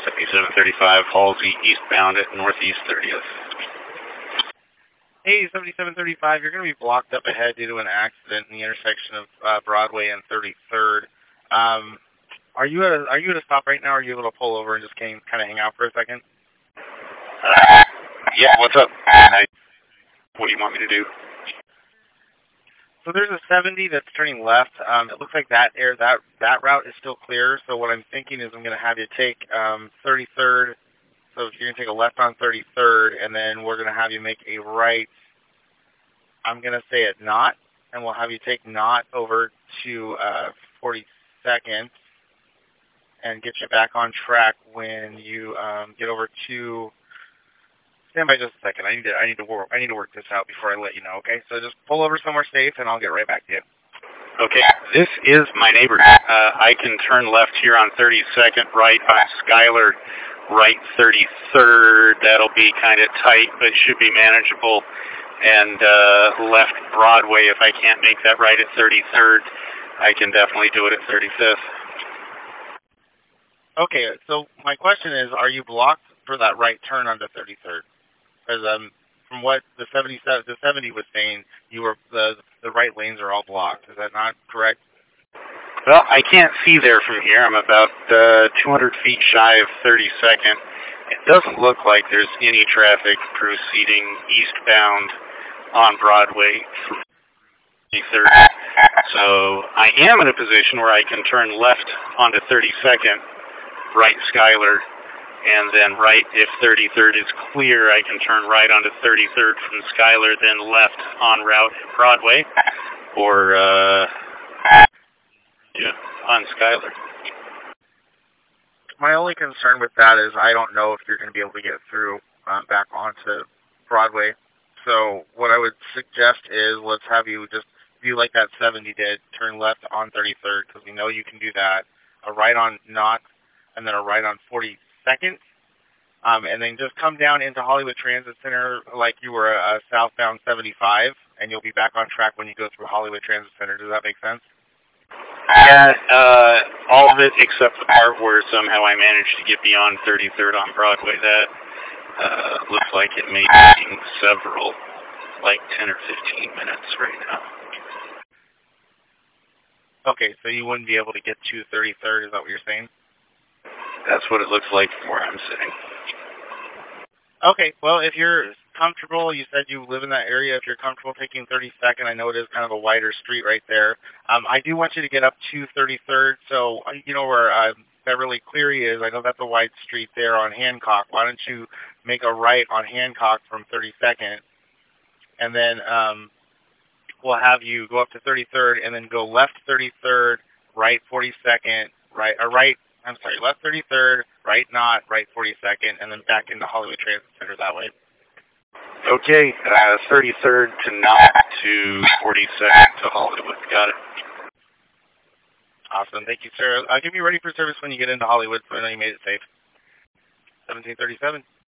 7735 Halsey eastbound at Northeast 30th. Hey, 7735, you're going to be blocked up ahead due to an accident in the intersection of Broadway and 33rd. Are you at a stop right now, or are you able to pull over and just kind of hang out for a second? Yeah, what's up? What do you want me to do? So there's a 70 that's turning left. It looks like that route is still clear. So what I'm thinking is I'm going to have you take 33rd. So you're going to take a left on 33rd, and then we're going to have you make a right. I'm going to say at Knott, and we'll have you take Knott over to 42nd and get you back on track when you get over to. Stand by just a second. I need to work this out before I let you know. Okay, so just pull over somewhere safe, and I'll get right back to you. Okay, this is my neighbor. I can turn left here on 32nd, right on Schuyler, right 33rd. That'll be kind of tight, but should be manageable. And left Broadway, if I can't make that right at 33rd, I can definitely do it at 35th. Okay, so my question is, are you blocked for that right turn onto 33rd? Because from what the 70 was saying, you were the right lanes are all blocked. Is that not correct? Well, I can't see there from here. I'm about 200 feet shy of 32nd. It doesn't look like there's any traffic proceeding eastbound on Broadway from 33rd. So I am in a position where I can turn left onto 32nd, right Schuyler, and then right, if 33rd is clear, I can turn right onto 33rd from Schuyler, then left on route Broadway, or on Schuyler. My only concern with that is I don't know if you're going to be able to get through back onto Broadway. So what I would suggest is let's have you just do like that 70 did, turn left on 33rd, because we know you can do that, a right on Knott, and then a right on 42nd. And then just come down into Hollywood Transit Center like you were a southbound 75, and you'll be back on track when you go through Hollywood Transit Center. Does that make sense? Yeah, all of it except the part where somehow I managed to get beyond 33rd on Broadway. That looks like it may be taking several, like 10 or 15 minutes right now. Okay, so you wouldn't be able to get to 33rd, is that what you're saying? That's what it looks like from where I'm sitting. Okay, well, if you're comfortable, you said you live in that area, if you're comfortable taking 32nd, I know it is kind of a wider street right there. I do want you to get up to 33rd, so you know where Beverly Cleary is. I know that's a wide street there on Hancock. Why don't you make a right on Hancock from 32nd, and then we'll have you go up to 33rd, and then go left 33rd, right 42nd, left 33rd, right Knott, right 42nd, and then back into Hollywood Transit Center that way. Okay, 33rd to Knott to 42nd to Hollywood. Got it. Awesome. Thank you, sir. I'll give you ready for service when you get into Hollywood, so I know you made it safe. 1737.